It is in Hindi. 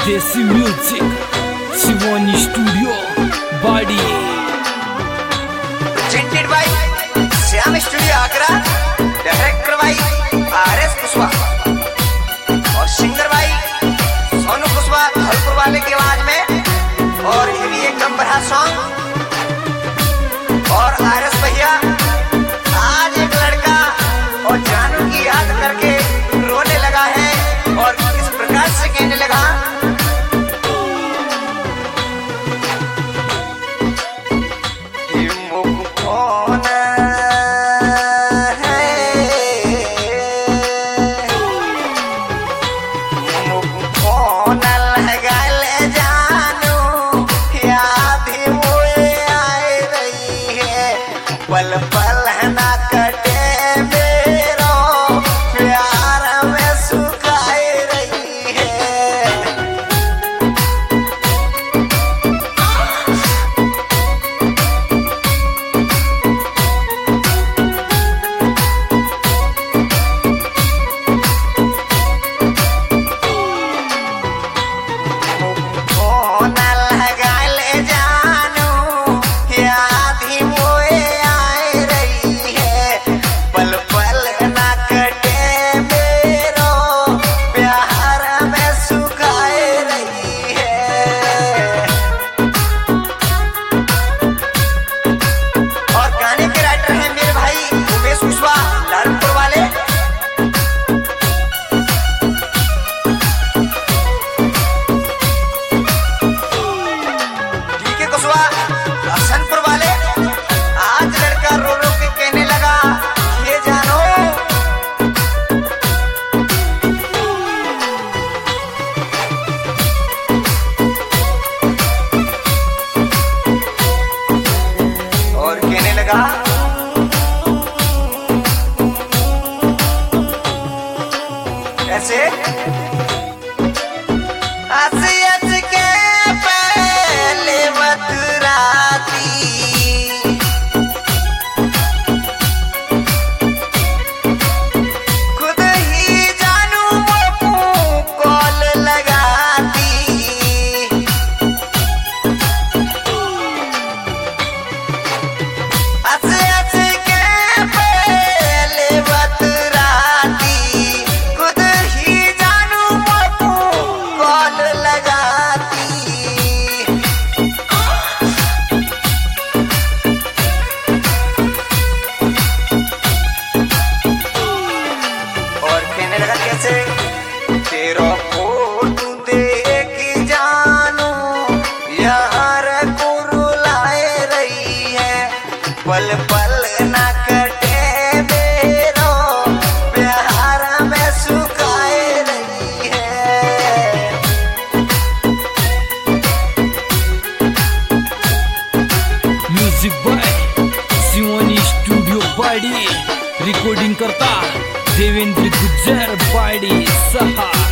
देसी music Shivani studio Bari presented by Shyam studio Agra, director by RS Kushwaha और सिंगर बाय सोनू कुशवाहा धौलपुर वाले की आवाज में। और ये भी एक नंबर है सॉन्ग। और RS भैया आज एक लड़का और जानू की याद करके रोने लगा है और इस प्रकार से कहने लगा, पल पल ना कटे मेरो प्यार में सुखाए रही है। फोन लगा ले जानू याद ही मोए पल पल ना कटे मेरो प्यार में सुखाए रही है। और गाने के राइटर हैं मेरे भाई उमेश कुशवाहा लालपुर वाले। ठीक है कुशवाहा हसनपुर वाले। आज लड़का रो रो के कहने लगा, और कहने लगा, ऐसे हंस हंस के पहले बतराती खुद ही जानू कॉल लगाती। तेरा फोटो देख जानू यार को रुलाए रही है। पल पल ना कटे मेरो प्यार में सुखाए रही है। म्यूजिक बाय शिवानी स्टूडियो बाड़ी, रिकॉर्डिंग करता देवेंद्र गुज्जर बाड़ी सहा।